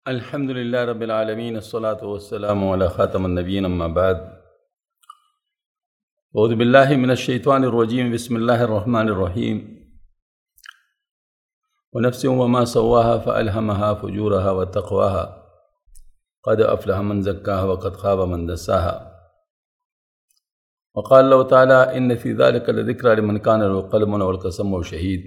الحمد للہ رب العالمین الصلاۃ والسلام علی خاتم النبیین اما بعد اعوذ باللہ من الشیطان الرجیم بسم اللہ الرحمن الرحیم ونفس وما سواها فألهمها فجورها وتقواها قد افلح من زکاها وقد خاب من دساها وقال اللہ تعالی ان فی ذلک لذکری لمن کان له قلب والقسم شہید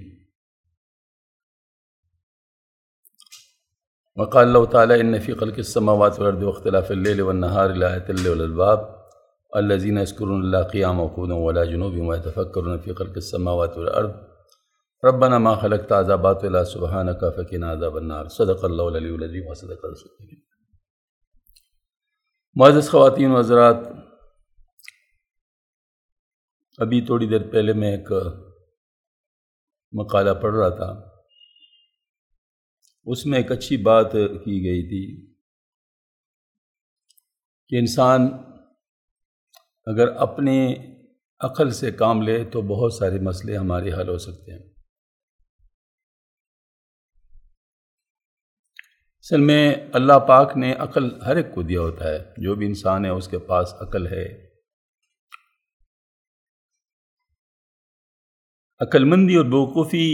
وقال اللہ تعالی ان فی خلق السماوات والارض واختلاف اللیل والنہار لآیات لأولی الالباب الذین یذکرون اللہ قیاما وقعودا وعلی جنوبہم ویتفکرون فی خلق السماوات والارض ربنا ما خلقت هذا باطلا سبحانک فقنا عذاب النار صدق اللہ العلی العظیم وصدق رسول اللہ۔ معزز خواتین و حضرات، ابھی تھوڑی دیر پہلے میں ایک مقالہ پڑھ رہا تھا، اس میں ایک اچھی بات کی گئی تھی کہ انسان اگر اپنی عقل سے کام لے تو بہت سارے مسئلے ہمارے حل ہو سکتے ہیں۔ اصل میں اللہ پاک نے عقل ہر ایک کو دیا ہوتا ہے، جو بھی انسان ہے اس کے پاس عقل ہے۔ عقل مندی اور بیوقوفی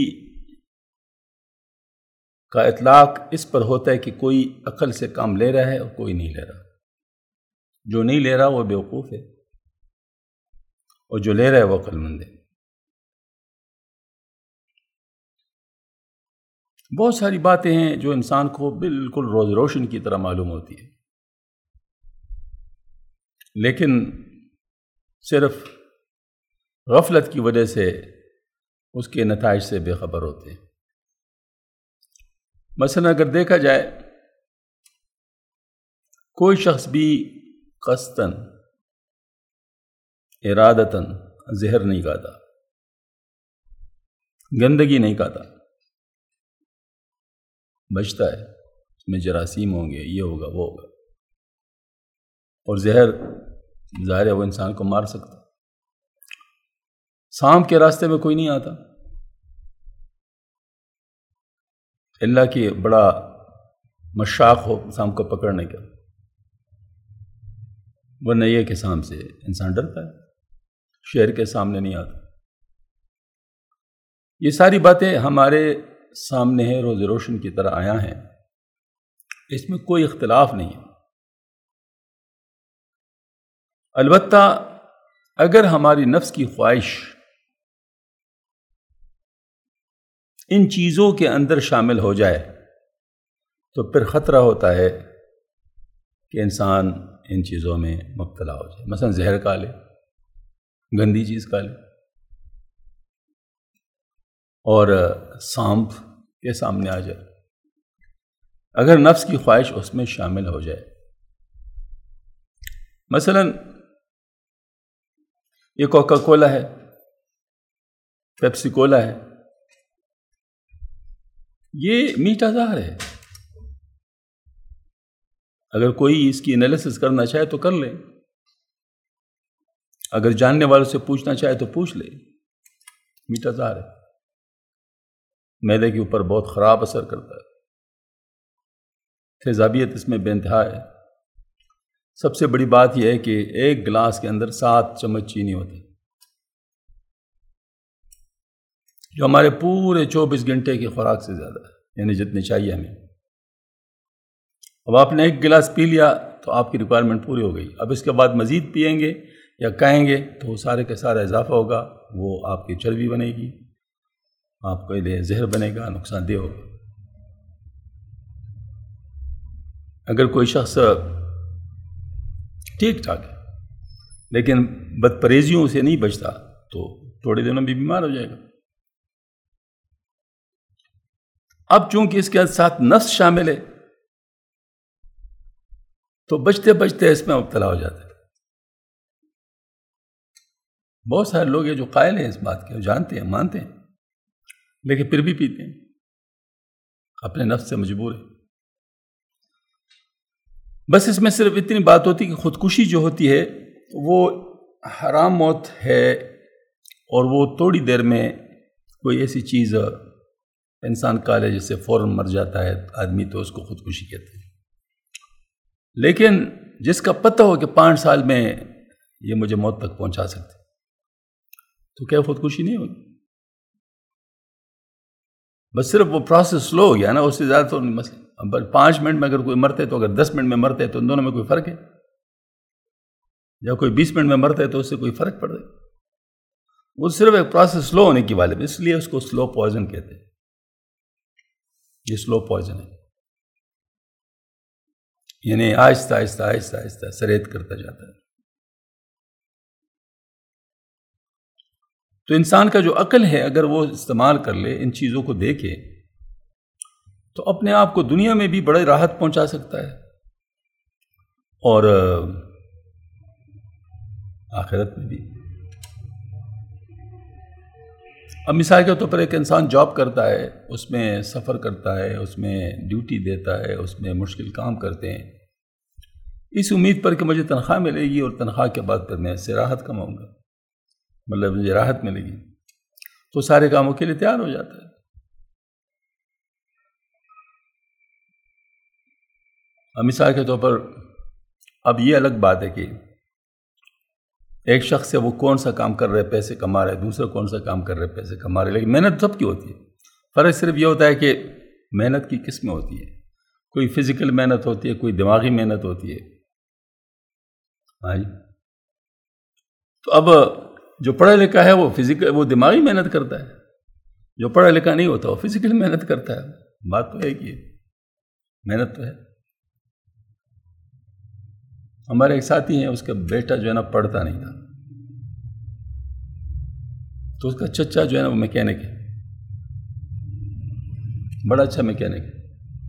کا اطلاق اس پر ہوتا ہے کہ کوئی عقل سے کام لے رہا ہے اور کوئی نہیں لے رہا۔ جو نہیں لے رہا وہ بیوقوف ہے، اور جو لے رہا ہے وہ عقل مند ہے۔ بہت ساری باتیں ہیں جو انسان کو بالکل روز روشن کی طرح معلوم ہوتی ہے، لیکن صرف غفلت کی وجہ سے اس کے نتائج سے بے خبر ہوتے ہیں۔ مثلا اگر دیکھا جائے، کوئی شخص بھی قصداً ارادتاً زہر نہیں کھاتا، گندگی نہیں کھاتا، بچتا ہے، اس میں جراثیم ہوں گے، یہ ہوگا وہ ہوگا، اور زہر ظاہر ہے وہ انسان کو مار سکتا۔ سانپ کے راستے میں کوئی نہیں آتا، اللہ کی بڑا مشاق ہو سانپ کو پکڑنے کا، ورنہ یہ کہ سانپ سے انسان ڈرتا ہے، شیر کے سامنے نہیں آتا۔ یہ ساری باتیں ہمارے سامنے ہیں، روز روشن کی طرح آیا ہیں، اس میں کوئی اختلاف نہیں ہے۔ البتہ اگر ہماری نفس کی خواہش ان چیزوں کے اندر شامل ہو جائے تو پھر خطرہ ہوتا ہے کہ انسان ان چیزوں میں مبتلا ہو جائے۔ مثلا زہر کھا لے، گندی چیز کھا لے، اور سانپ کے سامنے آ جائے، اگر نفس کی خواہش اس میں شامل ہو جائے۔ مثلا یہ کوکا کولا ہے، پیپسی کولا ہے، یہ میٹھا زہر ہے۔ اگر کوئی اس کی انالیسس کرنا چاہے تو کر لے، اگر جاننے والوں سے پوچھنا چاہے تو پوچھ لے، میٹھا زہر ہے، معدے کے اوپر بہت خراب اثر کرتا ہے، تیزابیت اس میں بے انتہا ہے۔ سب سے بڑی بات یہ ہے کہ ایک گلاس کے اندر 7 چمچ چینی ہوتی ہے، جو ہمارے پورے 24 گھنٹے کی خوراک سے زیادہ ہے، یعنی جتنی چاہیے ہمیں۔ اب آپ نے ایک گلاس پی لیا تو آپ کی ریکوائرمنٹ پوری ہو گئی، اب اس کے بعد مزید پئیں گے یا کہیں گے تو وہ سارے کا سارا اضافہ ہوگا، وہ آپ کی چربی بنے گی، آپ کو لیے زہر بنے گا، نقصان دہ ہوگا۔ اگر کوئی شخص ٹھیک ٹھاک ہے لیکن بد پرہیزیوں سے نہیں بچتا تو تھوڑے دنوں میں بیمار ہو جائے گا۔ اب چونکہ اس کے ساتھ نفس شامل ہے تو بچتے بچتے اس میں مبتلا ہو جاتا ہے۔ بہت سارے لوگ ہیں جو قائل ہیں اس بات کے، جانتے ہیں، مانتے ہیں، لیکن پھر بھی پیتے ہیں، اپنے نفس سے مجبور ہے۔ بس اس میں صرف اتنی بات ہوتی کہ خودکشی جو ہوتی ہے وہ حرام موت ہے، اور وہ تھوڑی دیر میں کوئی ایسی چیز انسان کالے جس سے فوراً مر جاتا ہے آدمی، تو اس کو خودکشی کہتے ہیں۔ لیکن جس کا پتہ ہو کہ 5 سال میں یہ مجھے موت تک پہنچا سکتے، تو کیا خودکشی نہیں ہوگی؟ بس صرف وہ پروسیس سلو ہو گیا نا، اس سے زیادہ تو مسئلہ 5 منٹ میں اگر کوئی مرتے تو اگر 10 منٹ میں مرتے تو ان دونوں میں کوئی فرق ہے؟ یا کوئی 20 منٹ میں مرتا ہے تو اس سے کوئی فرق پڑ رہا ہے؟ وہ صرف ایک پروسیس سلو ہونے کی وجہ، اس لیے اس کو سلو پوائزن کہتے ہیں. یہ سلو پوائزن ہے، یعنی آہستہ آہستہ آہستہ آہستہ سریت کرتا جاتا ہے. تو انسان کا جو عقل ہے اگر وہ استعمال کر لے، ان چیزوں کو دیکھے، تو اپنے آپ کو دنیا میں بھی بڑی راحت پہنچا سکتا ہے اور آخرت میں بھی. اب مثال کے طور پر ایک انسان جاب کرتا ہے، اس میں سفر کرتا ہے، اس میں ڈیوٹی دیتا ہے، اس میں مشکل کام کرتے ہیں، اس امید پر کہ مجھے تنخواہ ملے گی اور تنخواہ کے بعد پھر میں اس سے راحت کماؤں گا، مطلب مجھے راحت ملے گی، تو سارے کاموں کے لیے تیار ہو جاتا ہے. اب مثال کے طور پر اب یہ الگ بات ہے کہ ایک شخص ہے وہ کون سا کام کر رہے پیسے کما رہے، دوسرا کون سا کام کر رہے پیسے کما رہے، لیکن محنت سب کی ہوتی ہے. فرق صرف یہ ہوتا ہے کہ محنت کی قسمیں ہوتی ہے، کوئی فزیکل محنت ہوتی ہے، کوئی دماغی محنت ہوتی ہے. ہاں جی. تو اب جو پڑھا لکھا ہے وہ دماغی محنت کرتا ہے، جو پڑھا لکھا نہیں ہوتا وہ فزیکل محنت کرتا ہے. بات تو ہے کہ محنت تو ہے. ہمارے ایک ساتھی ہیں، اس کا بیٹا جو ہے نا پڑھتا نہیں تھا، تو اس کا چچا جو ہے نا وہ میکینک ہے، بڑا اچھا میکینک ہے.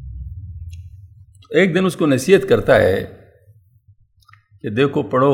ایک دن اس کو نصیحت کرتا ہے کہ دیکھو پڑھو،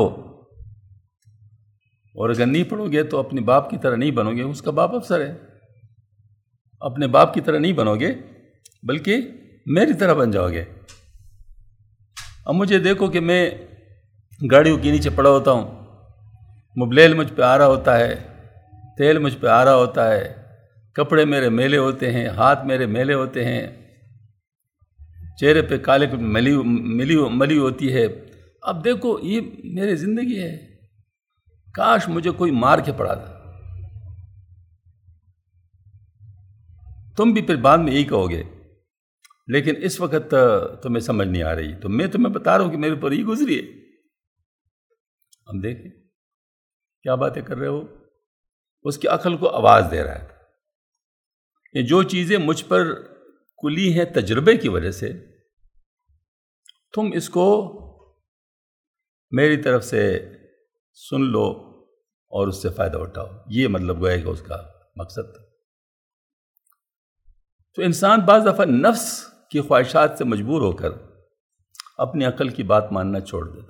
اور اگر نہیں پڑھو گے تو اپنے باپ کی طرح نہیں بنو گے. اس کا باپ افسر ہے. اپنے باپ کی طرح نہیں بنو گے بلکہ میری طرح بن جاؤ گے. اب مجھے دیکھو کہ میں گاڑیوں کے نیچے پڑا ہوتا ہوں، موبائل مجھ پہ آ رہا ہوتا ہے، تیل مجھ پہ آ رہا ہوتا ہے، کپڑے میرے میلے ہوتے ہیں، ہاتھ میرے میلے ہوتے ہیں، چہرے پہ کالے پہ ملی ہوتی ہے. اب دیکھو یہ میری زندگی ہے، کاش مجھے کوئی مار کے پڑا تھا. تم بھی پھر بعد میں یہی کہو گے، لیکن اس وقت تمہیں سمجھ نہیں آ رہی، تو میں تمہیں بتا رہا ہوں کہ میرے پر یہ گزری ہے. ہم دیکھیں کیا باتیں کر رہے ہو. اس کی عقل کو آواز دے رہا ہے. یہ جو چیزیں مجھ پر کلی ہیں تجربے کی وجہ سے، تم اس کو میری طرف سے سن لو اور اس سے فائدہ اٹھاؤ. یہ مطلب گویا کہ اس کا مقصد تھا. تو انسان بعض دفعہ نفس کی خواہشات سے مجبور ہو کر اپنی عقل کی بات ماننا چھوڑ دیتا.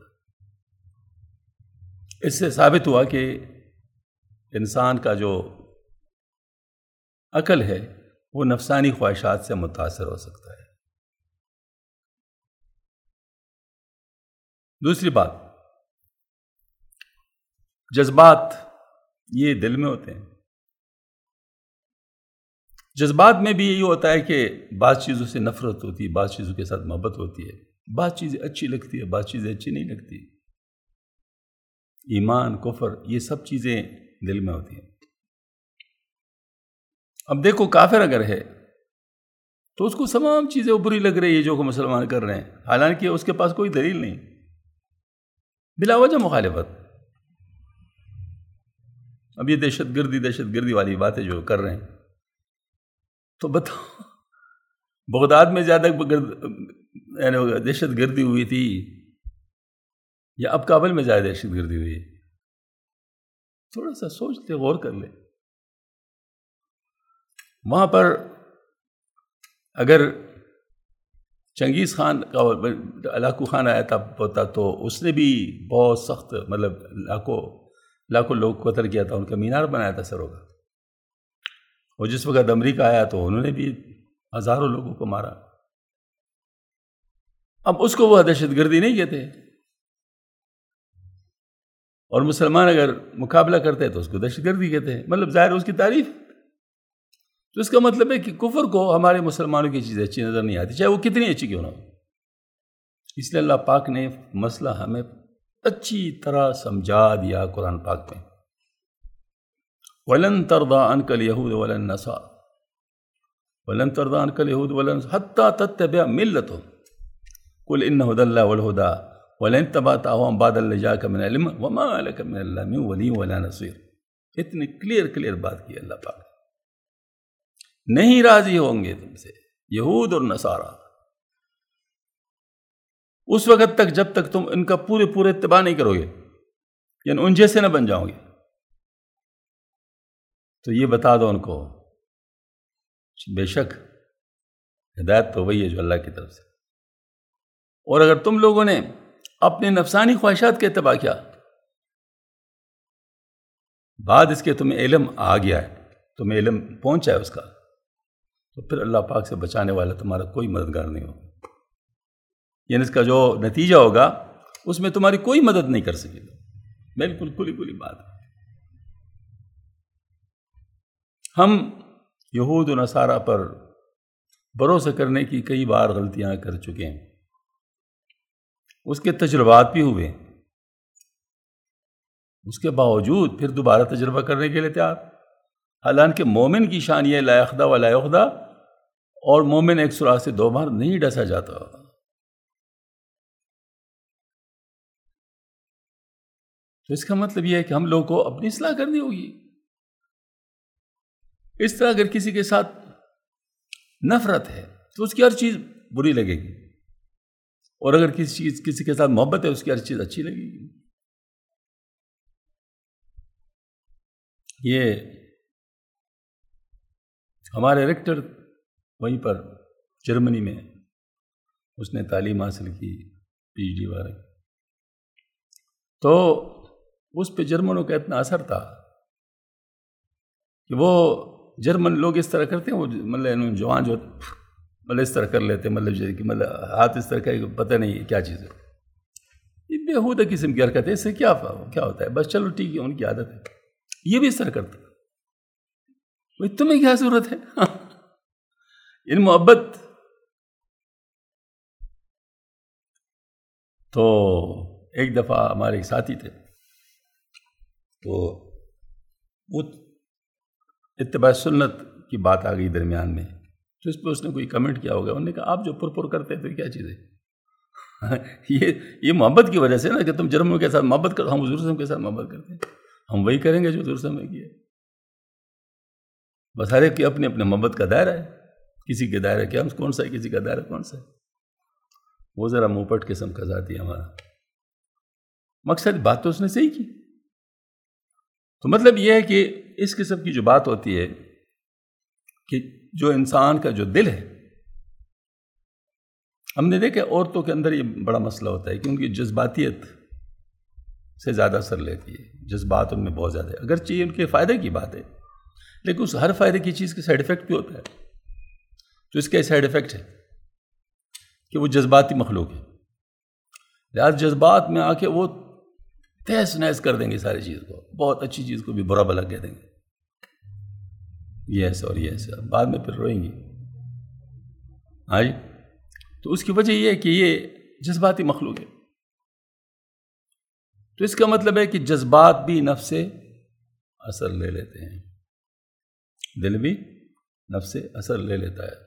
اس سے ثابت ہوا کہ انسان کا جو عقل ہے وہ نفسانی خواہشات سے متاثر ہو سکتا ہے. دوسری بات، جذبات یہ دل میں ہوتے ہیں. جذبات میں بھی یہی ہوتا ہے کہ بعض چیزوں سے نفرت ہوتی ہے، بعض چیزوں کے ساتھ محبت ہوتی ہے، بعض چیزیں اچھی لگتی ہے، بعض چیزیں اچھی نہیں لگتی. ایمان، کفر، یہ سب چیزیں دل میں ہوتی ہیں. اب دیکھو کافر اگر ہے تو اس کو تمام چیزیں بری لگ رہی ہے جو کہ مسلمان کر رہے ہیں، حالانکہ اس کے پاس کوئی دلیل نہیں، بلا وجہ مخالفت. اب یہ دہشت گردی والی باتیں جو کر رہے ہیں، تو بتاؤ بغداد میں زیادہ دہشت گردی ہوئی تھی یا اب کابل میں زیادہ دہشت گردی ہوئی ہے؟ تھوڑا سا سوچ لے، غور کر لے. وہاں پر اگر چنگیز خان کا لاکھو خان آیا تھا تو اس نے بھی بہت سخت، مطلب لاکھوں لوگ کو قتل کیا تھا، ان کا مینار بنایا تھا سروں کا. اور جس وقت امریکہ آیا تو انہوں نے بھی ہزاروں لوگوں کو مارا. اب اس کو وہ دہشت گردی نہیں کہتے، اور مسلمان اگر مقابلہ کرتے ہیں تو اس کو دہشت گردی کہتے ہیں. مطلب ظاہر اس کی تعریف. تو اس کا مطلب ہے کہ کفر کو ہمارے مسلمانوں کی چیزیں اچھی نظر نہیں آتی، چاہے وہ کتنی اچھی کیوں نہ ہو. اس لیے اللہ پاک نے مسئلہ ہمیں اچھی طرح سمجھا دیا قرآن پاک میں. وَلَن تَرْضَىٰ عَنْكَ الْيَهُودُ وَلَا النَّصَارَىٰ وَلَن تَرْضَىٰ عَنْكَ الْيَهُودُ وَلَا النَّصَارَىٰ حَتَّىٰ تَتَّبِعَ مِلَّتَهُمْ قُلْ إِنَّ هُدَى اللَّهِ وَالْهُدَىٰ وَلَئِن اتَّبَعْتَ أَهْوَاءَهُمْ بَعْدَ الَّذِي جَاءَكَ مِنَ الْعِلْمِ وَمَا لَكَ مِنَ اللَّهِ مِن وَلِيٍّ وَلَا نَصِيرٍ. اتنی کلیئر بات کی اللہ پاک. نہیں راضی ہوں گے تم سے یہود اور نصارہ اس وقت تک جب تک تم ان کا پورے اتباع نہیں کرو گے، یعنی ان جیسے نہ بن جاؤ گے. تو یہ بتا دو ان کو بے شک ہدایت تو وہی ہے جو اللہ کی طرف سے. اور اگر تم لوگوں نے اپنے نفسانی خواہشات کے اتباع کیا بعد اس کے تمہیں علم آ گیا ہے، تمہیں علم پہنچا ہے اس کا، تو پھر اللہ پاک سے بچانے والا تمہارا کوئی مددگار نہیں ہوگا. یعنی اس کا جو نتیجہ ہوگا اس میں تمہاری کوئی مدد نہیں کر سکے گا. بالکل کلی بات. ہم یہود و نصارہ پر بھروسہ کرنے کی کئی بار غلطیاں کر چکے ہیں، اس کے تجربات بھی ہوئے، اس کے باوجود پھر دوبارہ تجربہ کرنے کے لیے تیار. حالانکہ مومن کی شان یہ لا یخدع ولا یخدع، اور مومن ایک سوراخ سے 2 بار نہیں ڈسا جاتا. تو اس کا مطلب یہ ہے کہ ہم لوگوں کو اپنی اصلاح کرنی ہوگی. اس طرح اگر کسی کے ساتھ نفرت ہے تو اس کی ہر چیز بری لگے گی، اور اگر کسی کے ساتھ محبت ہے اس کی ہر چیز اچھی لگے گی. یہ ہمارے ریکٹر وہیں پر جرمنی میں اس نے تعلیم حاصل کی PhD وغیرہ، تو اس پہ جرمنوں کا اتنا اثر تھا کہ وہ جرمن لوگ اس طرح کرتے ہیں، وہ مطلب جوان جو مطلب اس طرح کر لیتے ہیں، مطلب ہاتھ اس طرح کا پتہ نہیں کیا چیز ہے. یہ بےہودہ قسم کی حرکت ہے، اس سے کیا ہوتا ہے؟ بس چلو ٹھیک ہے، ان کی عادت ہے. یہ بھی اس طرح کرتا ہے. تمہیں کیا ضرورت ہے ان محبت؟ تو ایک دفعہ ہمارے ایک ساتھی تھے، تو وہ اتباع سنت کی بات آ گئی درمیان میں، تو اس پہ اس نے کوئی کمنٹ کیا ہوگا. انہوں نے کہا آپ جو پر کرتے ہیں تو کیا چیز ہے؟ یہ محبت کی وجہ سے نا کہ تم جرموں کے ساتھ محبت کرو، ہم حضور صلی اللہ علیہ وسلم کے ساتھ محبت کرتے ہیں، ہم وہی کریں گے جو حضور صلی اللہ علیہ وسلم نے کیا. بس ہر ایک کی اپنے اپنے محبت کا دائرہ ہے. کسی کے دائرہ کیا کون سا ہے، کسی کا دائرہ کون سا ہے. وہ ذرا منہ پٹ قسم کا ذاتی ہے ہمارا. مقصد بات تو اس نے صحیح کی. تو مطلب یہ ہے کہ اس قسم کی جو بات ہوتی ہے کہ جو انسان کا جو دل ہے، ہم نے دیکھا عورتوں کے اندر یہ بڑا مسئلہ ہوتا ہے کہ ان کی جذباتیت سے زیادہ اثر لیتی ہے. جذبات ان میں بہت زیادہ ہے، اگرچہ ان کے فائدے کی بات ہے، لیکن اس ہر فائدے کی چیز کے سائیڈ افیکٹ بھی ہوتا ہے. تو اس کا سائیڈ افیکٹ ہے کہ وہ جذباتی مخلوق ہے. لہٰذا جذبات میں آ کے وہ تہس نہس کر دیں گے ساری چیز کو، بہت اچھی چیز کو بھی برا بھلا کہہ دیں گے، یہ ایسا اور یہ ایسا، بعد میں پھر روئیں گی. ہاں جی. تو اس کی وجہ یہ ہے کہ یہ جذباتی مخلوق ہے. تو اس کا مطلب ہے کہ جذبات بھی نفس سے اثر لے لیتے ہیں، دل بھی نفس سے اثر لے لیتا ہے.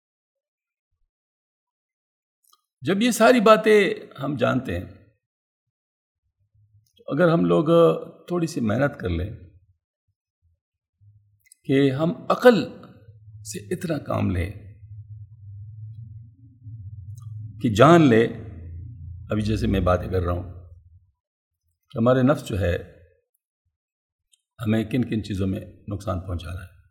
جب یہ ساری باتیں ہم جانتے ہیں تو اگر ہم لوگ تھوڑی سی محنت کر لیں کہ ہم عقل سے اتنا کام لیں کہ جان لے، ابھی جیسے میں باتیں کر رہا ہوں کہ ہمارے نفس جو ہے ہمیں کن کن چیزوں میں نقصان پہنچا رہا ہے.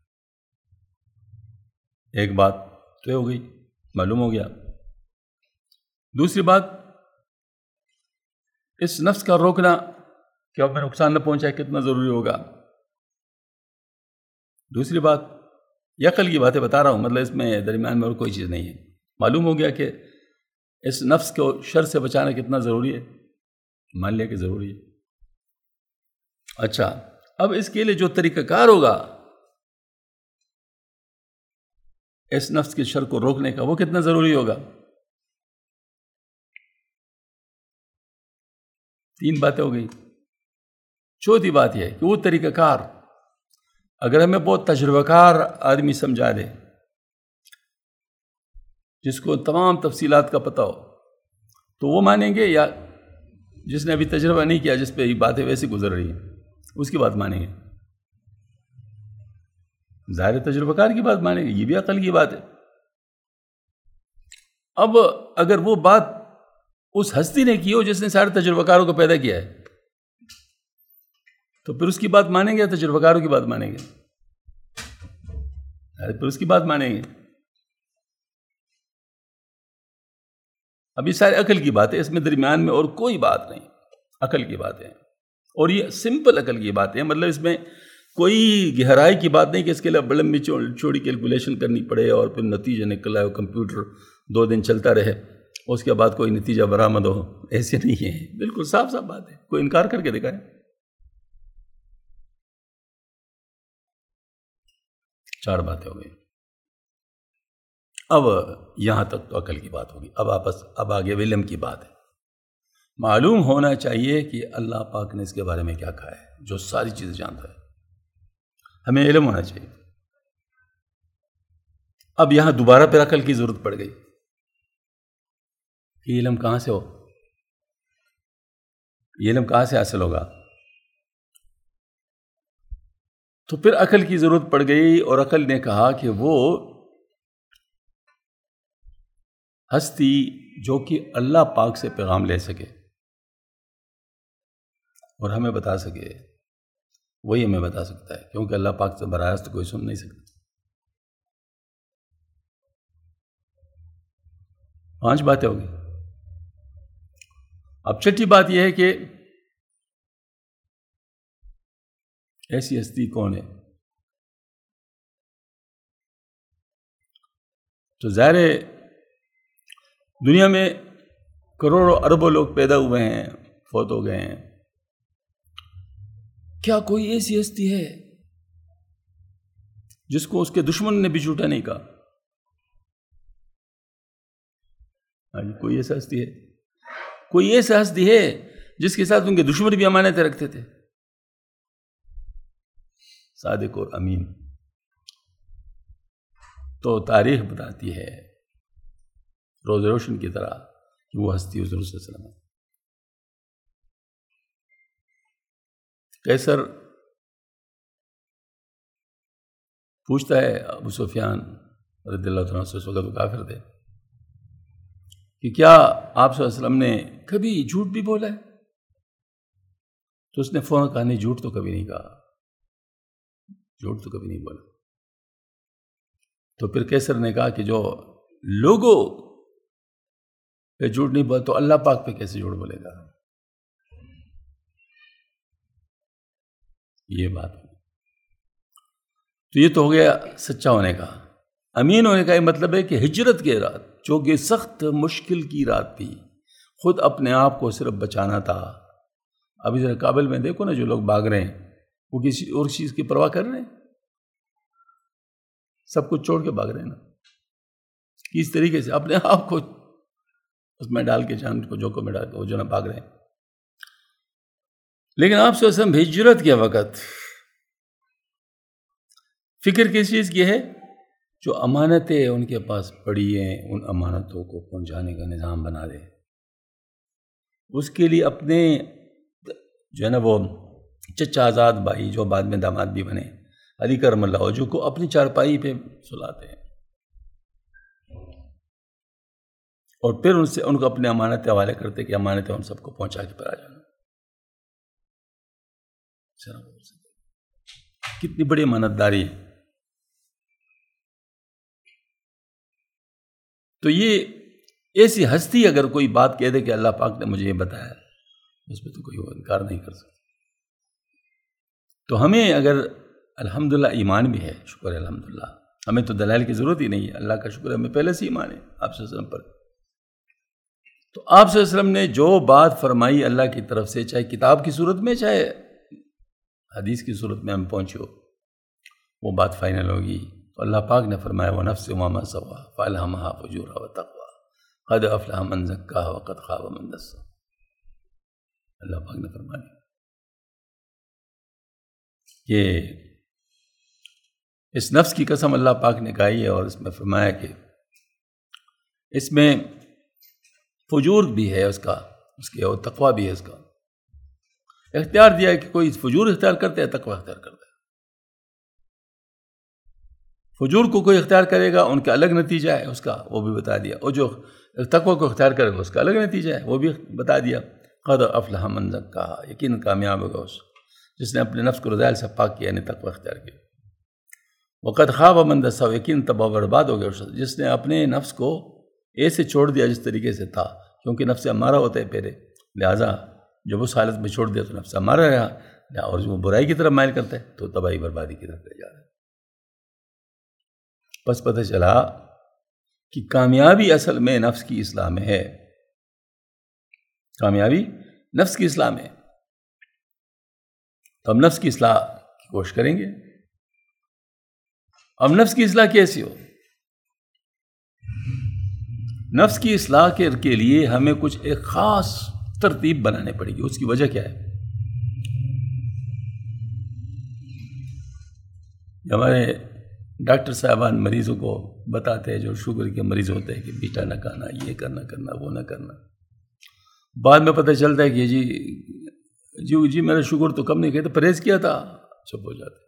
ایک بات تو ہو گئی، معلوم ہو گیا. دوسری بات، اس نفس کا روکنا کہ ہمیں نقصان نہ پہنچائے کتنا ضروری ہوگا. دوسری بات، یہ عقل کی باتیں بتا رہا ہوں، مطلب اس میں درمیان میں اور کوئی چیز نہیں ہے. معلوم ہو گیا کہ اس نفس کو شر سے بچانا کتنا ضروری ہے، مان لیا کہ ضروری ہے. اچھا، اب اس کے لیے جو طریقہ کار ہوگا اس نفس کے شر کو روکنے کا، وہ کتنا ضروری ہوگا. 3 باتیں ہو گئی. چوتھی بات یہ ہے کہ وہ طریقہ کار اگر ہمیں بہت تجربہ کار آدمی سمجھا دے، جس کو تمام تفصیلات کا پتہ ہو، تو وہ مانیں گے، یا جس نے ابھی تجربہ نہیں کیا، جس پہ یہ باتیں ویسے گزر رہی ہیں، اس کی بات مانیں گے؟ ظاہر تجربہ کار کی بات مانیں گے، یہ بھی عقل کی بات ہے. اب اگر وہ بات اس ہستی نے کی ہو جس نے سارے تجربہ کاروں کو پیدا کیا ہے، تو پھر اس کی بات مانیں گے یا تجربہ کاروں کی بات مانیں گے؟ پھر اس کی بات مانیں گے. اب یہ سارے عقل کی بات ہے، اس میں درمیان میں اور کوئی بات نہیں، عقل کی بات ہے. اور یہ سمپل عقل کی بات ہے، مطلب اس میں کوئی گہرائی کی بات نہیں کہ اس کے لیے بڑی چوڑی کیلکولیشن کرنی پڑے اور پھر نتیجہ نکل آئے، کمپیوٹر 2 دن چلتا رہے، اس کے بعد کوئی نتیجہ برآمد ہو. ایسے نہیں ہے، بالکل صاف صاف بات ہے. کوئی انکار کر کے دکھائے. 4 باتیں ہو گئی. اب یہاں تک تو عقل کی بات ہوگی. اب آگے علم کی بات ہے. معلوم ہونا چاہیے کہ اللہ پاک نے اس کے بارے میں کیا کہا ہے، جو ساری چیزیں جانتا ہے. ہمیں علم ہونا چاہیے. اب یہاں دوبارہ پھر عقل کی ضرورت پڑ گئی کہ علم کہاں سے ہو، یہ علم کہاں سے حاصل ہوگا. تو پھر عقل کی ضرورت پڑ گئی، اور عقل نے کہا کہ وہ ہستی جو کہ اللہ پاک سے پیغام لے سکے اور ہمیں بتا سکے، وہی ہمیں بتا سکتا ہے، کیونکہ اللہ پاک سے براہ راست کوئی سن نہیں سکتا. 5 باتیں ہو گئی. اب 6ٹھی بات یہ ہے کہ ایسی ہستی کون ہے. تو ظاہر ہے دنیا میں کروڑوں اربوں لوگ پیدا ہوئے ہیں، فوت ہو گئے ہیں. کیا کوئی ایسی ہستی ہے جس کو اس کے دشمن نے بھی جھوٹا نہیں کہا؟ کوئی ایسا ہستی ہے؟ کوئی ایسا ہستی ہے جس کے ساتھ ان کے دشمن بھی امانتیں رکھتے تھے؟ صادق اور امین. تو تاریخ بتاتی ہے روز روشن کی طرح کہ وہ ہستی حضور صلی اللہ علیہ وسلم. قیصر پوچھتا ہے ابو سفیان رضی اللہ عنہ سے، اس وقت وہ کافر تھے، کہ کیا آپ صلی اللہ علیہ وسلم نے کبھی جھوٹ بھی بولا ہے؟ تو اس نے فوراً کہا نہیں، جھوٹ تو کبھی نہیں کہا، جھوٹ تو کبھی نہیں بولا. تو پھر قیصر نے کہا کہ جو لوگوں پہ جھوٹ نہیں بولا تو اللہ پاک پہ کیسے جھوٹ بولے گا؟ یہ بات ہے. تو یہ تو ہو گیا سچا ہونے کا. امین ہونے کا یہ مطلب ہے کہ ہجرت کی رات، جو کہ سخت مشکل کی رات تھی، خود اپنے آپ کو صرف بچانا تھا. ابھی ذرا کابل میں دیکھو نا، جو لوگ بھاگ رہے ہیں وہ کسی اور چیز کی پرواہ کر رہے ہیں، سب کچھ چھوڑ کے بھاگ رہے ہیں نا. کس طریقے سے اپنے آپ کو اس میں ڈال کے، جان کو جوکوں میں ڈال کے وہ جو نا بھاگ رہے ہیں. لیکن آپ سے اسم ہجرت کے وقت فکر کس چیز کی ہے؟ جو امانتیں ان کے پاس پڑی ہیں، ان امانتوں کو پہنچانے کا نظام بنا دے. اس کے لیے اپنے جو ہے نا وہ چچا آزاد بھائی، جو بعد میں داماد بھی بنے، علی کرم اللہ وجہہ کو اپنی چارپائی پہ سلاتے ہیں، اور پھر ان کو اپنے امانتیں حوالے کرتے کہ امانتیں ان سب کو پہنچا کے پر آ جانا. کتنی بڑی امانت داری ہے. تو یہ ایسی ہستی اگر کوئی بات کہہ دے کہ اللہ پاک نے مجھے یہ بتایا، اس پہ تو کوئی انکار نہیں کر سکتا. تو ہمیں اگر الحمدللہ ایمان بھی ہے، شکر ہے الحمدللہ، ہمیں تو دلائل کی ضرورت ہی نہیں ہے. اللہ کا شکر ہے، ہمیں پہلے سے ایمان ہے آپ صلی اللہ علیہ وسلم پر. تو آپ صلی اللہ علیہ وسلم نے جو بات فرمائی اللہ کی طرف سے، چاہے کتاب کی صورت میں چاہے حدیث کی صورت میں ہم پہنچے ہو، وہ بات فائنل ہوگی. تو اللہ پاک نے فرمایا وَنَفْسٍ وَمَا سَوَّاهَا فَأَلْهَمَهَا فُجُورَهَا وَتَقْوَاهَا قَدْ أَفْلَحَ مَنْ زَكَّاهَا وَقَدْ خَابَ مَنْ دَسَّاهَا. اللہ پاک نے فرمایا کہ اس نفس کی قسم اللہ پاک نے کہی ہے، اور اس میں فرمایا کہ اس میں فجور بھی ہے اس کے اور تقویٰ بھی ہے اس کا. اختیار دیا ہے کہ کوئی فجور اختیار کرتا ہے، تقویٰ اختیار کرتا ہے. فجور کو کوئی اختیار کرے گا ان کا الگ نتیجہ ہے اس کا، وہ بھی بتا دیا، اور جو تقویٰ کو اختیار کرے گا اس کا الگ نتیجہ ہے، وہ بھی بتا دیا. قد افلح من زکاہا، یقین کامیاب ہوگا اس جس نے اپنے نفس کو رذائل سے پاک کیا، یعنی تقویٰ اختیار کیا. وقد خاب من دساہا، یقین تباہ و برباد ہو گیا جس نے اپنے نفس کو ایسے چھوڑ دیا جس طریقے سے تھا، کیونکہ نفس ہمارا ہوتا ہے پہلے، لہٰذا جب اس حالت میں چھوڑ دیا تو نفس ہمارا رہا، اور جو برائی کی طرف مائل کرتا ہے تو تباہی بربادی کی طرف لے جا رہا ہے. بس پتہ چلا کہ کامیابی اصل میں نفس کی اصلاح میں ہے. کامیابی نفس کی اصلاح میں ہے. تو ہم نفس کی اصلاح کی کوشش کریں گے. اب نفس کی اصلاح کیسی ہو؟ نفس کی اصلاح کے لیے ہمیں کچھ ایک خاص ترتیب بنانے پڑے گی. اس کی وجہ کیا ہے؟ ہمارے ڈاکٹر صاحبان مریضوں کو بتاتے ہیں، جو شوگر کے مریض ہوتے ہیں، کہ بیٹا نہ کھانا، یہ کرنا وہ نہ کرنا. بعد میں پتہ چلتا ہے کہ جی میرا شوگر تو کم نہیں کیا تھا، پرہیز کیا تھا، چپ ہو جاتے.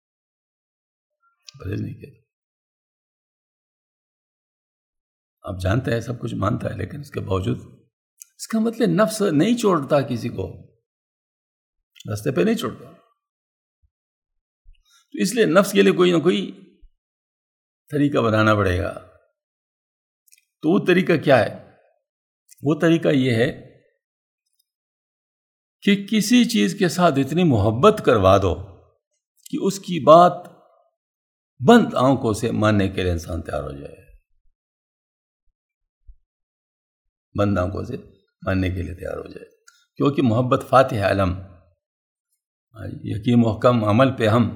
پرہیز نہیں کیا تھا. آپ جانتے ہیں سب کچھ مانتا ہے، لیکن اس کے باوجود اس کا مطلب نفس نہیں چھوڑتا کسی کو، راستے پہ نہیں چھوڑتا. تو اس لیے نفس کے لیے کوئی نہ کوئی طریقہ بنانا پڑے گا. تو وہ طریقہ کیا ہے؟ وہ طریقہ یہ ہے کہ کسی چیز کے ساتھ اتنی محبت کروا دو کہ اس کی بات بند آنکھوں سے ماننے کے لیے انسان تیار ہو جائے. بند آنکھوں سے ماننے کے لیے تیار ہو جائے. کیونکہ محبت فاتح علم، یقین محکم، عمل پہ ہم.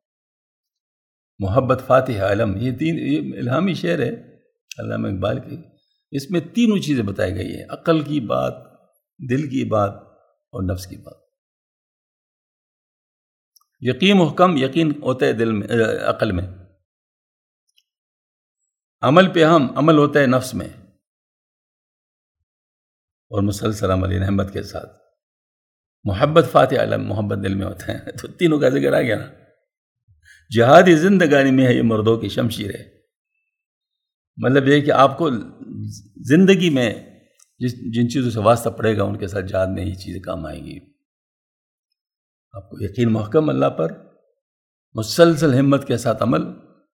محبت فاتح علم، یہ الہامی شعر ہے علامہ اقبال کی. اس میں تینوں چیزیں بتائی گئی ہیں: عقل کی بات، دل کی بات اور نفس کی بات. یقین محکم، یقین ہوتا ہے دل میں، عقل میں. عمل پہ ہم، عمل ہوتا ہے نفس میں. اور مسلسل عمل رحمت کے ساتھ. محبت فاتح علم، محبت دل میں ہوتا ہے. تو تینوں کا ذکر آ گیا نا. جہادی زندگانی میں ہے یہ مردوں کی شمشیر ہے. مطلب یہ کہ آپ کو زندگی میں جن چیزوں سے واسطہ پڑے گا ان کے ساتھ جہاد میں یہ چیزیں کام آئیں گی. آپ کو یقین محکم اللہ پر، مسلسل ہمت کے ساتھ عمل،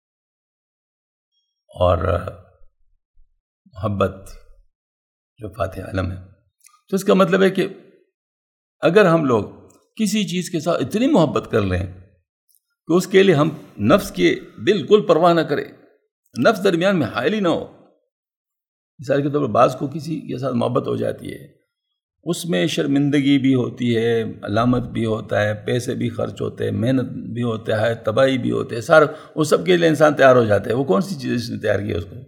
اور محبت جو فاتح علم ہے. تو اس کا مطلب ہے کہ اگر ہم لوگ کسی چیز کے ساتھ اتنی محبت کر لیں کہ اس کے لیے ہم نفس کی بالکل پرواہ نہ کریں، نفس درمیان میں حائل ہی نہ ہو. مثال کے طور پر بعض کو کسی کے ساتھ محبت ہو جاتی ہے، اس میں شرمندگی بھی ہوتی ہے، علامت بھی ہوتا ہے، پیسے بھی خرچ ہوتے ہیں، محنت بھی ہوتا ہے، تباہی بھی ہوتے ہے، سارا وہ سب کے لیے انسان تیار ہو جاتا ہے. وہ کون سی چیز اس نے تیار کی ہے؟ اس کو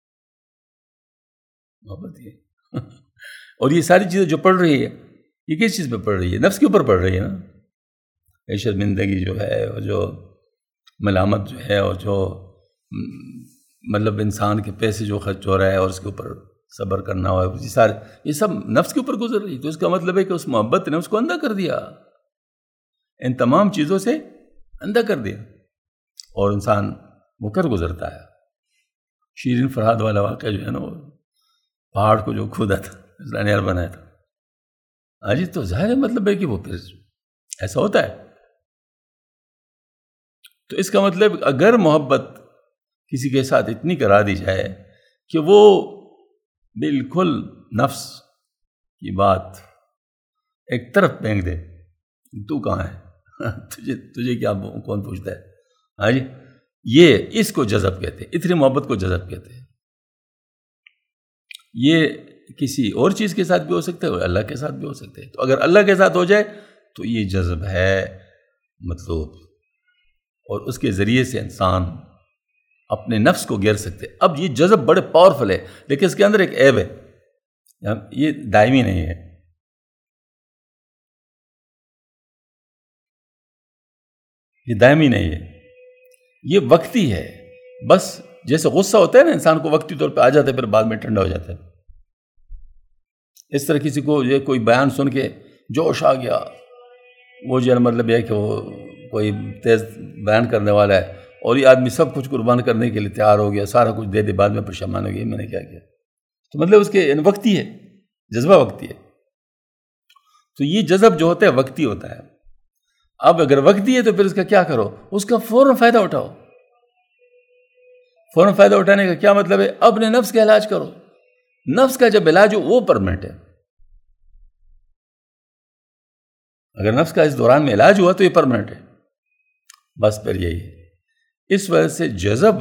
محبت ہی ہے. اور یہ ساری چیزیں جو پڑھ رہی ہے یہ کس چیز پہ پڑھ رہی ہے؟ نفس کے اوپر پڑھ رہی ہے نا. یہ شرمندگی جو ہے، اور جو ملامت جو ہے، اور جو مطلب انسان کے پیسے جو خرچ ہو رہا ہے اور اس کے اوپر صبر کرنا ہوا، یہ سب نفس کے اوپر گزر رہی ہے. تو اس کا مطلب ہے کہ اس محبت نے اس کو اندھا کر دیا، ان تمام چیزوں سے اندھا کر دیا، اور انسان مکر گزرتا ہے. شیرین فرہاد والا واقعہ جو ہے نا، وہ پہاڑ کو جو کھودا تھا، نہر بنایا تھا. جی تو ظاہر مطلب ہے کہ وہ پھر ایسا ہوتا ہے. تو اس کا مطلب اگر محبت کسی کے ساتھ اتنی کرا دی جائے کہ وہ بالکل نفس کی بات ایک طرف پھینک دے، تو کہاں ہے، تجھے کیا، کون پوچھتا ہے. جی یہ اس کو جذب کہتے ہیں، اتنی محبت کو جذب کہتے ہیں. یہ کسی اور چیز کے ساتھ بھی ہو سکتا ہے اور اللہ کے ساتھ بھی ہو سکتا ہے. تو اگر اللہ کے ساتھ ہو جائے تو یہ جذب ہے مطلوب، اور اس کے ذریعے سے انسان اپنے نفس کو گھیر سکتے. اب یہ جذب بڑے پاورفل ہے، لیکن اس کے اندر ایک عیب ہے، یہ دائمی نہیں ہے. یہ دائمی نہیں ہے، یہ وقتی ہے. بس جیسے غصہ ہوتا ہے نا انسان کو وقتی طور پہ آ جاتا ہے، پھر بعد میں ٹھنڈا ہو جاتا ہے. اس طرح کسی کو یہ کوئی بیان سن کے جوش آ گیا، وہ جو ہے مطلب یہ کہ وہ کوئی تیز بیان کرنے والا ہے اور یہ آدمی سب کچھ قربان کرنے کے لیے تیار ہو گیا، سارا کچھ دے دے، بعد میں پریشان ہو گیا میں نے کیا کیا. تو مطلب اس کے وقتی ہے، جذبہ وقتی ہے. تو یہ جذب جو ہوتا ہے وقتی ہوتا ہے. اب اگر وقتی ہے تو پھر اس کا کیا کرو؟ اس کا فوراً فائدہ اٹھاؤ. فوراً فائدہ اٹھانے کا کیا مطلب ہے؟ اپنے نفس کا علاج کرو. نفس کا جب علاج ہو وہ پرمنٹ ہے. اگر نفس کا اس دوران میں علاج ہوا تو یہ پرمنٹ ہے. بس پھر یہی ہے. اس وجہ سے جذب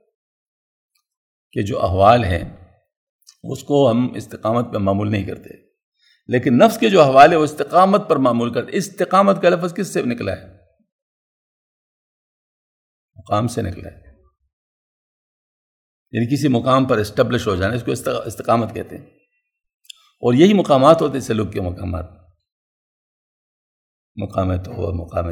کے جو احوال ہیں اس کو ہم استقامت پہ معمول نہیں کرتے، لیکن نفس کے جو احوال ہے وہ استقامت پر معمول کرتے. استقامت کا لفظ کس سے نکلا ہے؟ مقام سے نکلا ہے، یعنی کسی مقام پر اسٹیبلش ہو جانا، اس کو استقامت کہتے ہیں. اور یہی مقامات ہوتے ہیں سلوک کے مقامات. مقام توبہ، مقام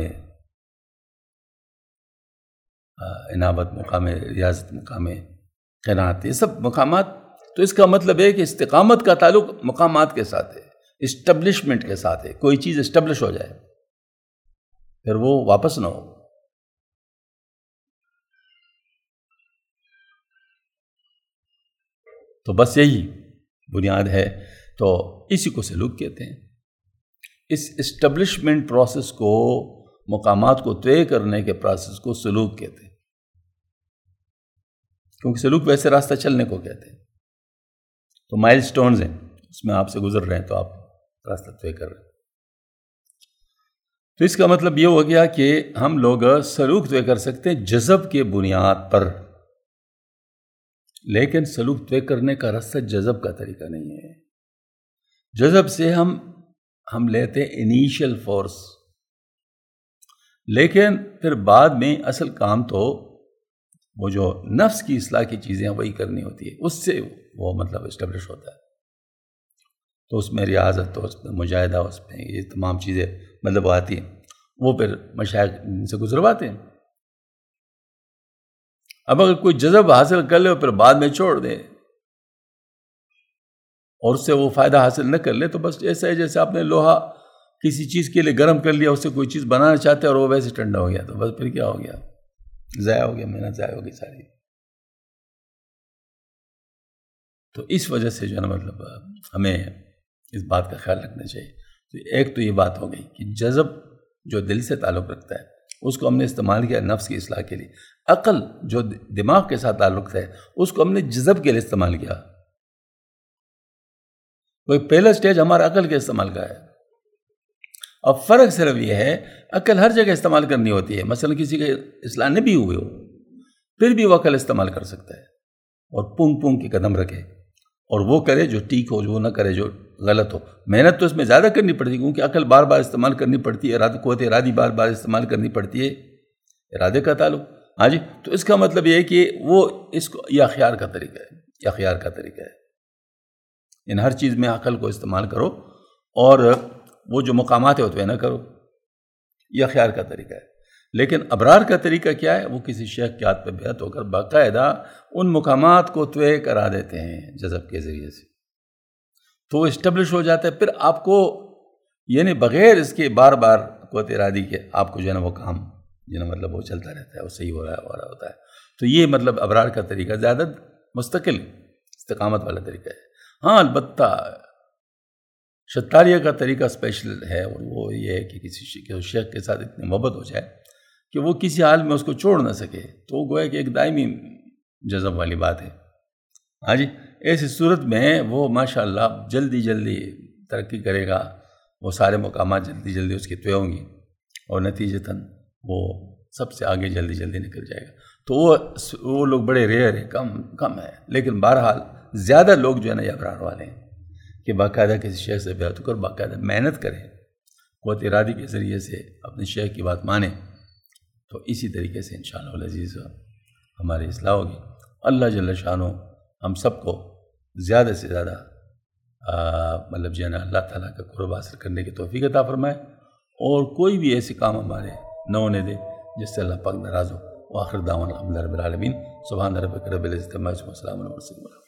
انابت، مقام ریاضت، مقام قناعت، یہ سب مقامات. تو اس کا مطلب ہے کہ استقامت کا تعلق مقامات کے ساتھ ہے، اسٹیبلشمنٹ کے ساتھ ہے. کوئی چیز اسٹیبلش ہو جائے پھر وہ واپس نہ ہو. تو بس یہی بنیاد ہے. تو اسی کو سلوک کہتے ہیں. اس اسٹیبلشمنٹ پروسیس کو، مقامات کو طے کرنے کے پروسیس کو سلوک کہتے ہیں، کیونکہ سلوک ویسے راستہ چلنے کو کہتے ہیں. تو مائل سٹونز ہیں، اس میں آپ سے گزر رہے ہیں تو آپ راستہ طے کر رہے ہیں. تو اس کا مطلب یہ ہو گیا کہ ہم لوگ سلوک طے کر سکتے ہیں جذب کے بنیاد پر، لیکن سلوک طے کرنے کا راستہ جذب کا طریقہ نہیں ہے. جذب سے ہم لیتے ہیں انیشل فورس، لیکن پھر بعد میں اصل کام تو وہ جو نفس کی اصلاح کی چیزیں وہی کرنی ہوتی ہے، اس سے وہ مطلب اسٹیبلش ہوتا ہے. تو اس میں ریاضت، اس میں مجاہدہ، اس میں یہ تمام چیزیں مطلب آتی ہیں، وہ پھر مشائخ سے گزرواتے ہیں. اب اگر کوئی جذب حاصل کر لے اور پھر بعد میں چھوڑ دے اور اس سے وہ فائدہ حاصل نہ کر لے تو بس ایسا ہے جیسے آپ نے لوہا کسی چیز کے لیے گرم کر لیا، اس سے کوئی چیز بنانا چاہتے اور وہ ویسے ٹھنڈا ہو گیا، تو بس پھر کیا ہو گیا؟ ضائع ہو گیا، محنت ضائع ہو گئی ساری. تو اس وجہ سے جو ہے نا مطلب ہمیں اس بات کا خیال رکھنا چاہیے. تو ایک تو یہ بات ہو گئی کہ جذب جو دل سے تعلق رکھتا ہے اس کو ہم نے استعمال کیا نفس کی اصلاح کے لیے. عقل جو دماغ کے ساتھ تعلق ہے اس کو ہم نے جذب کے لیے استعمال کیا. کوئی پہلا سٹیج ہمارا عقل کے استعمال کا ہے. اب فرق صرف یہ ہے عقل ہر جگہ استعمال کرنی ہوتی ہے. مثلا کسی کے اصلاح نہ بھی ہوئے ہو پھر بھی وہ عقل استعمال کر سکتا ہے اور پونگ پونگ کے قدم رکھے اور وہ کرے جو ٹھیک ہو، وہ نہ کرے جو غلط ہو. محنت تو اس میں زیادہ کرنی پڑتی ہے کیونکہ عقل بار بار استعمال کرنی پڑتی ہے، قوت ارادی بار بار استعمال کرنی پڑتی ہے، ارادے کا تعلق. ہاں جی. تو اس کا مطلب یہ ہے کہ وہ اس کو یہ اخیار کا طریقہ ہے، یہ اخیار کا طریقہ ہے. ان ہر چیز میں عقل کو استعمال کرو اور وہ جو مقامات ہے وہ نہ کرو، یہ اخیار کا طریقہ ہے. لیکن ابرار کا طریقہ کیا ہے؟ وہ کسی شیخ کے ہاتھ پہ بیعت ہو کر باقاعدہ ان مقامات کو طے کرا دیتے ہیں جذب کے ذریعے سے، تو وہ اسٹیبلش ہو جاتا ہے. پھر آپ کو یعنی بغیر اس کے بار بار قوت ارادی کے آپ کو جو ہے نا وہ کام جو ہے نا مطلب وہ چلتا رہتا ہے، وہ صحیح ہو رہا ہوتا ہے. تو یہ مطلب ابرار کا طریقہ زیادہ مستقل استقامت والا طریقہ ہے. ہاں البتہ شطاریہ کا طریقہ اسپیشل ہے، اور وہ یہ ہے کہ کسی شیخ کے ساتھ اتنی محبت ہو جائے کہ وہ کسی حال میں اس کو چھوڑ نہ سکے، تو وہ گویا کہ ایک دائمی جذب والی بات ہے. ہاں جی. ایسی صورت میں وہ ماشاءاللہ جلدی جلدی ترقی کرے گا، وہ سارے مقامات جلدی جلدی اس کی طے ہوں گی اور نتیجتاً وہ سب سے آگے جلدی جلدی نکل جائے گا. تو وہ لوگ بڑے ریئر ہیں، کم ہے. لیکن بہرحال زیادہ لوگ جو ہے نا یہ ابرار والے ہیں کہ باقاعدہ کسی شیخ سے بیعت کر باقاعدہ محنت کریں، قوت ارادی کے ذریعے سے اپنے شیخ کی بات مانیں، تو اسی طریقے سے انشاءاللہ العزیز ہماری اصلاح ہوگی. اللہ جل شانہ ہم سب کو زیادہ سے زیادہ مطلب جو ہے نا اللہ تعالیٰ کا قرب حاصل کرنے کی توفیق عطا فرمائے، اور کوئی بھی ایسے کام ہمارے نہ ہونے دے جس سے اللہ پاک ناراض ہو. وآخر دعوانا الحمدللہ رب العالمین. سبحان ربک رب العزت عما یصفون وسلام علی المرسلین.